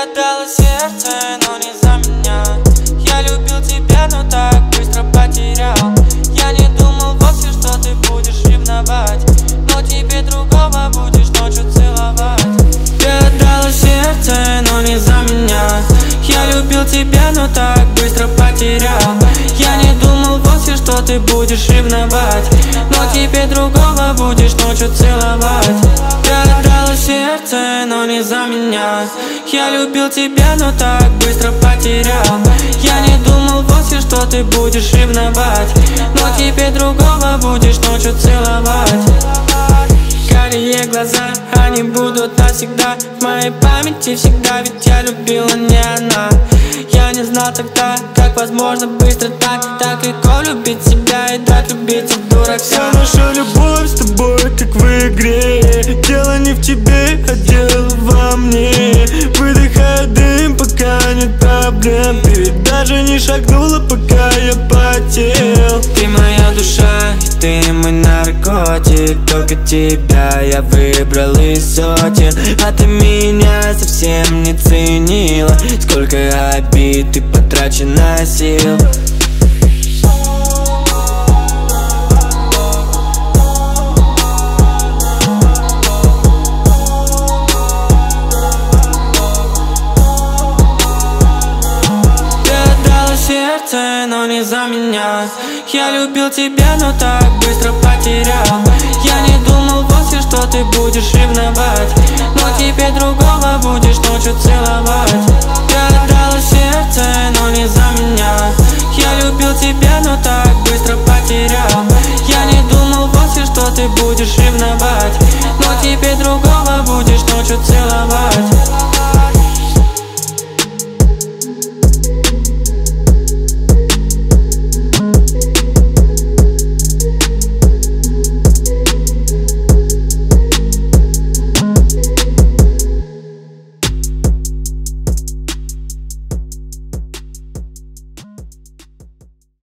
отдала сердце, но не за меня. Я любил тебя, но так быстро потерял. Я не думал вовсе, что ты будешь ревновать, но тебе другого будешь ночью целовать. Ты отдала сердце, но не за меня. Я любил тебя, но так быстро потерял. Я не думал вовсе, что ты будешь ревновать, но тебе другого будешь ночью целовать. Ты отдала сердце, но не за меня. Я любил тебя, но так быстро потерял. Я не думал вовсе, что ты будешь ревновать, но тебе другого будешь ночью целовать. Карие глаза, они будут навсегда в моей памяти всегда, ведь я любила не она. Я не знал тогда, как возможно быстро так легко любить себя и так любить от дурака. Вся наша любовь с тобой, как в игре. Дело не в тебе, а дело во мне. Выдыхай дым, пока нет проблем. Ты ведь даже не шагнула, пока я потел. Ты моя душа, и ты мой наркотик. Только тебя я выбрал из сотен, а ты меня совсем не ценила. Сколько обид и потрачено сил. Сердце, но не за меня. Я любил тебя, но так быстро потерял. Я не думал вовсе, что ты будешь ревновать, но тебе другого будешь ночью целовать. Ты отдала сердце, но не за меня. Я любил тебя, но так быстро потерял. Я не думал вовсе, что ты будешь ревновать,